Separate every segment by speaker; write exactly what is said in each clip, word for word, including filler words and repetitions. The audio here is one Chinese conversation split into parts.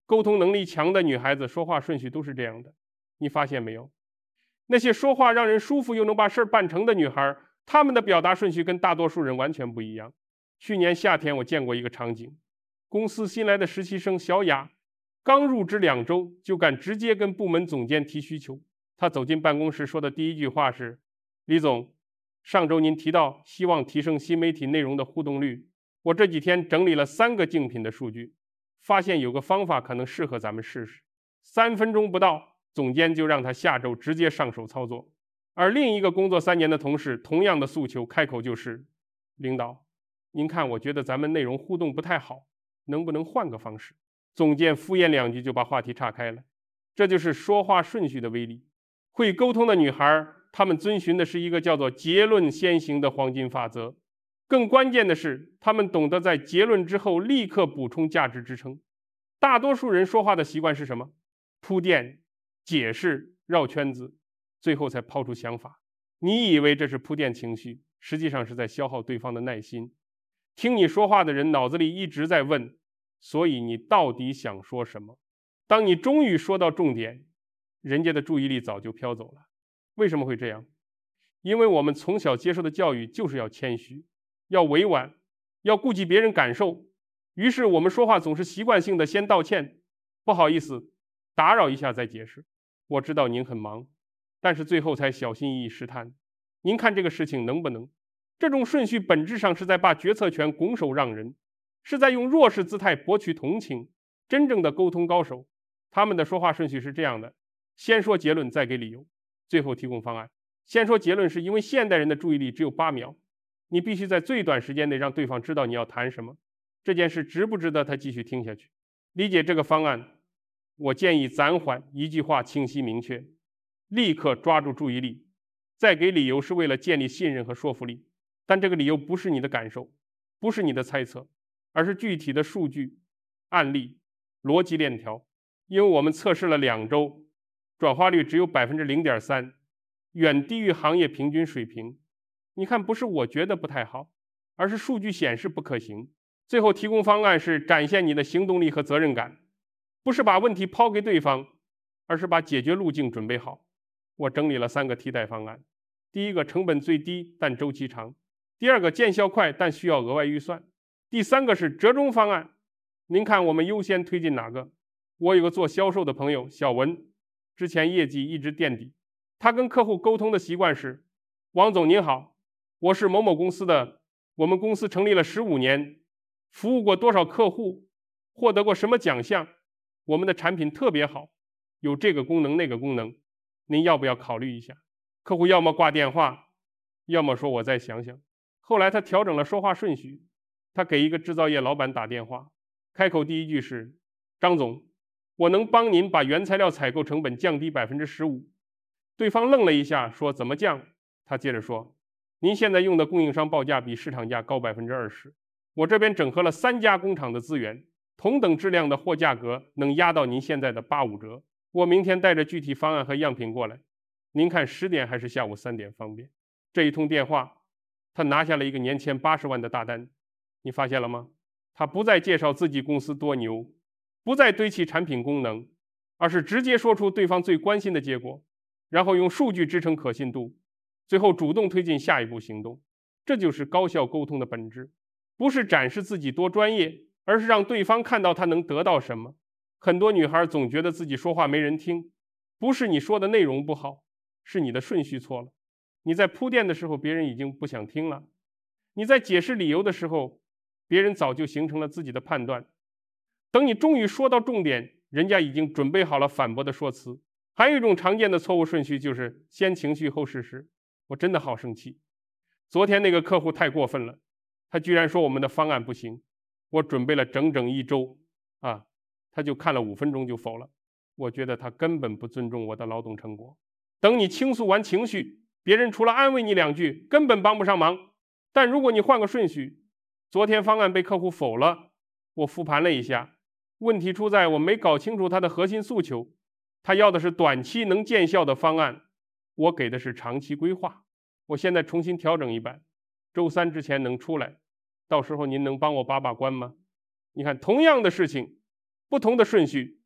Speaker 1: 沟通能力强的女孩子说话顺序都是这样的，你发现没有？那些说话让人舒服又能把事儿办成的女孩，她们的表达顺序跟大多数人完全不一样。去年夏天我见过一个场景，公司新来的实习生小雅，刚入职两周就敢直接跟部门总监提需求。她走进办公室说的第一句话是：李总，上周您提到希望提升新媒体内容的互动率，我这几天整理了三个竞品的数据，发现有个方法可能适合咱们试试。三分钟不到，总监就让他下周直接上手操作。而另一个工作三年的同事，同样的诉求，开口就是：领导，您看我觉得咱们内容互动不太好，能不能换个方式？总监敷衍两句就把话题岔开了。这就是说话顺序的威力。会沟通的女孩，她们遵循的是一个叫做结论先行的黄金法则。更关键的是，她们懂得在结论之后立刻补充价值支撑。大多数人说话的习惯是什么？铺垫、解释、绕圈子，最后才抛出想法。你以为这是铺垫情绪，实际上是在消耗对方的耐心。听你说话的人脑子里一直在问，所以你到底想说什么？当你终于说到重点，人家的注意力早就飘走了。为什么会这样？因为我们从小接受的教育就是要谦虚，要委婉，要顾及别人感受。于是我们说话总是习惯性的先道歉，不好意思，打扰一下再解释。我知道您很忙，但是最后才小心翼翼试探，您看这个事情能不能？这种顺序本质上是在把决策权拱手让人，是在用弱势姿态博取同情。真正的沟通高手，他们的说话顺序是这样的：先说结论，再给理由，最后提供方案。先说结论是因为现代人的注意力只有八秒，你必须在最短时间内让对方知道你要谈什么，这件事值不值得他继续听下去。理解这个方案，我建议暂缓，一句话清晰明确，立刻抓住注意力，再给理由是为了建立信任和说服力。但这个理由不是你的感受，不是你的猜测，而是具体的数据、案例、逻辑链条。因为我们测试了两周，转化率只有 百分之零点三， 远低于行业平均水平。你看，不是我觉得不太好，而是数据显示不可行。最后提供方案是展现你的行动力和责任感，不是把问题抛给对方，而是把解决路径准备好。我整理了三个替代方案：第一个，成本最低但周期长；第二个，见效快但需要额外预算；第三个是折中方案。您看我们优先推进哪个？我有个做销售的朋友小文，之前业绩一直垫底。他跟客户沟通的习惯是：王总您好，我是某某公司的，我们公司成立了十五年，服务过多少客户，获得过什么奖项，我们的产品特别好，有这个功能那个功能，您要不要考虑一下？客户要么挂电话，要么说我再想想。后来他调整了说话顺序，他给一个制造业老板打电话，开口第一句是：张总，我能帮您把原材料采购成本降低 百分之十五。 对方愣了一下，说怎么降？他接着说：您现在用的供应商报价比市场价高 百分之二十， 我这边整合了三家工厂的资源，同等质量的货价格能压到您现在的八五折。我明天带着具体方案和样品过来，您看十点还是下午三点方便？这一通电话，他拿下了一个年前八十万的大单。你发现了吗？他不再介绍自己公司多牛，不再堆砌产品功能，而是直接说出对方最关心的结果，然后用数据支撑可信度，最后主动推进下一步行动。这就是高效沟通的本质，不是展示自己多专业，而是让对方看到他能得到什么。很多女孩总觉得自己说话没人听，不是你说的内容不好，是你的顺序错了。你在铺垫的时候，别人已经不想听了；你在解释理由的时候，别人早就形成了自己的判断。等你终于说到重点，人家已经准备好了反驳的说辞。还有一种常见的错误顺序，就是先情绪后事实。我真的好生气，昨天那个客户太过分了，他居然说我们的方案不行，我准备了整整一周啊，他就看了五分钟就否了。我觉得他根本不尊重我的劳动成果。等你倾诉完情绪，别人除了安慰你两句，根本帮不上忙。但如果你换个顺序，昨天方案被客户否了，我复盘了一下，问题出在我没搞清楚他的核心诉求，他要的是短期能见效的方案，我给的是长期规划。我现在重新调整一版，周三之前能出来，到时候您能帮我把把关吗？你看，同样的事情，不同的顺序，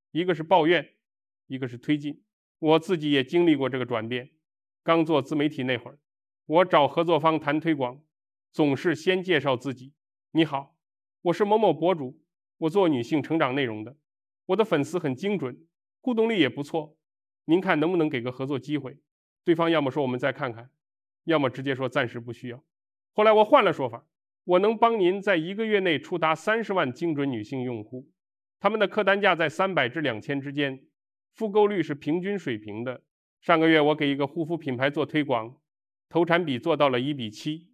Speaker 1: 一个是抱怨，一个是推进。我自己也经历过这个转变。刚做自媒体那会儿，我找合作方谈推广，总是先介绍自己。你好，我是某某博主，我做女性成长内容的，我的粉丝很精准，互动力也不错，您看能不能给个合作机会？对方要么说我们再看看，要么直接说暂时不需要。后来我换了说法，我能帮您在一个月内触达三十万精准女性用户，他们的客单价在三百至两千之间，复购率是平均水平的。上个月我给一个护肤品牌做推广，投产比做到了一比七，